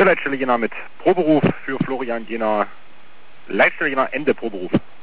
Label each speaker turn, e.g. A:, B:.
A: Mittelleitstelle Jena mit Proberuf für Florian Jena. Leitstelle Jena, Ende Proberuf.